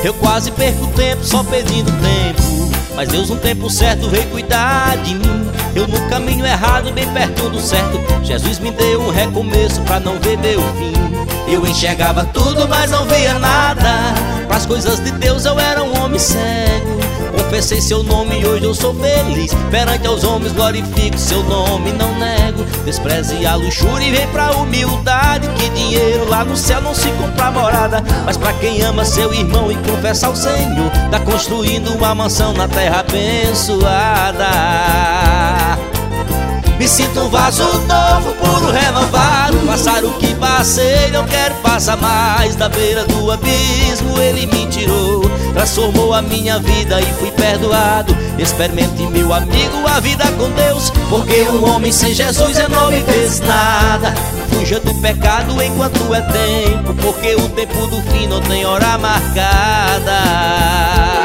Eu quase perco tempo só pedindo tempo, mas Deus no tempo certo veio cuidar de mim. Eu no caminho errado, bem perto do certo, Jesus me deu um recomeço pra não ver meu fim. Eu enxergava tudo, mas não via nada. Pras coisas de Deus eu era um homem cego. Confessei seu nome e hoje eu sou feliz. Perante aos homens glorifico seu nome, não nego. Despreze a luxúria e vem pra humildade, que dinheiro lá no céu não se compra morada. Mas pra quem ama seu irmão e confessa ao Senhor, tá construindo uma mansão na terra abençoada. Me sinto um vaso novo, puro, renovado. Passar o que passei, não quero passar mais. Da beira do abismo ele me tirou, transformou a minha vida e fui perdoado. Experimente, meu amigo, a vida com Deus, porque um homem sem Jesus é 9 vezes nada. Fuja do pecado enquanto é tempo, porque o tempo do fim não tem hora marcada.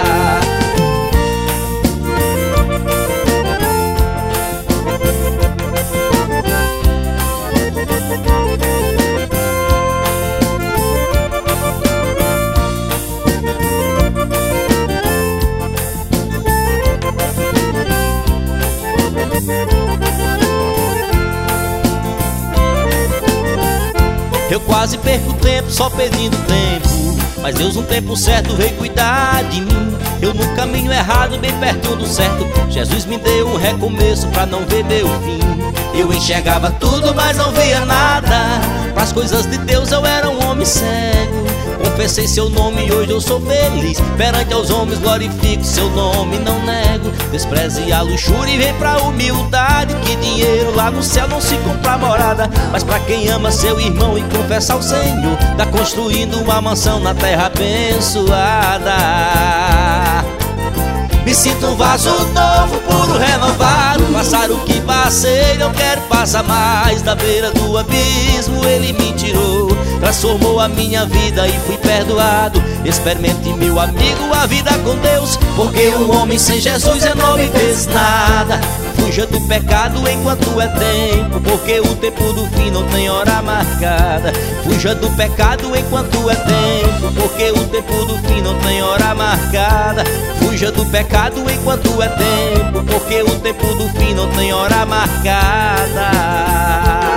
Eu quase perco tempo só pedindo tempo, mas Deus no tempo certo veio cuidar de mim. Eu no caminho errado, bem perto do certo, Jesus me deu um recomeço pra não ver meu fim. Eu enxergava tudo, mas não via nada. Pras coisas de Deus eu era um homem cego. Confessei seu nome e hoje eu sou feliz. Perante aos homens glorifico seu nome, não nego. Despreze a luxúria e vem pra humildade, que dinheiro lá no céu não se compra morada. Mas pra quem ama seu irmão e confessa ao Senhor, tá construindo uma mansão na terra abençoada. Me sinto um vaso novo, puro, renovado. Passar o que passei, não quero passar mais. Da beira do abismo ele me tirou, transformou a minha vida e fui perdoado. Experimente, meu amigo, a vida com Deus, porque um homem sem Jesus é 9 vezes nada. Fuja do pecado enquanto é tempo, porque o tempo do fim não tem hora marcada. Fuja do pecado enquanto é tempo, porque o tempo do fim não tem hora marcada. Fuja do pecado enquanto é tempo, porque o tempo do fim não tem hora marcada.